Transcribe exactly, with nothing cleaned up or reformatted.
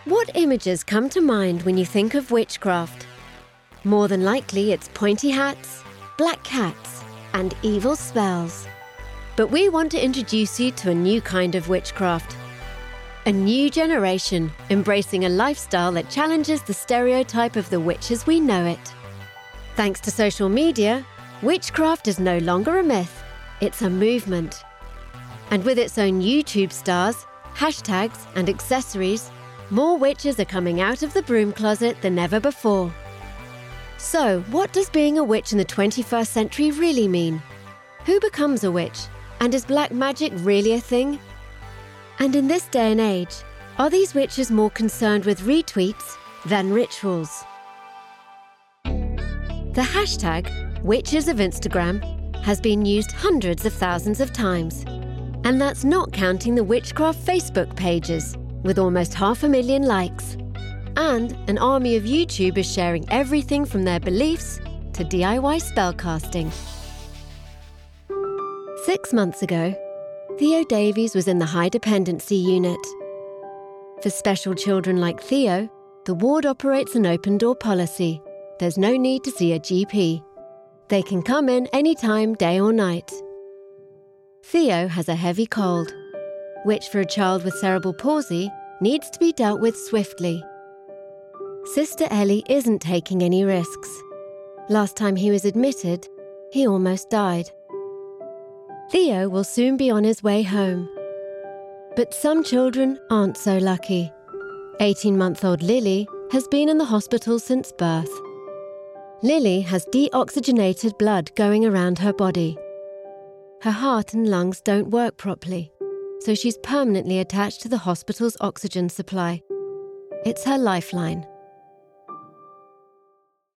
What images come to mind when you think of witchcraft? More than likely, it's pointy hats, black cats, and evil spells. But we want to introduce you to a new kind of witchcraft. A new generation embracing a lifestyle that challenges the stereotype of the witch as we know it. Thanks to social media, witchcraft is no longer a myth, it's a movement. And with its own YouTube stars, hashtags, and accessories, more witches are coming out of the broom closet than ever before. So, what does being a witch in the twenty-first century really mean? Who becomes a witch? And is black magic really a thing? And in this day and age, are these witches more concerned with retweets than rituals? The hashtag Witches of Instagram has been used hundreds of thousands of times. And that's not counting the witchcraft Facebook pages, with almost half a million likes. And an army of YouTubers sharing everything from their beliefs to D I Y spellcasting. Six months ago, Theo Davies was in the high dependency unit. For special children like Theo, the ward operates an open door policy. There's no need to see a G P. They can come in anytime, day or night. Theo has a heavy cold, which for a child with cerebral palsy needs to be dealt with swiftly. Sister Ellie isn't taking any risks. Last time he was admitted, he almost died. Theo will soon be on his way home. But some children aren't so lucky. eighteen-month-old Lily has been in the hospital since birth. Lily has deoxygenated blood going around her body. Her heart and lungs don't work properly, so she's permanently attached to the hospital's oxygen supply. It's her lifeline.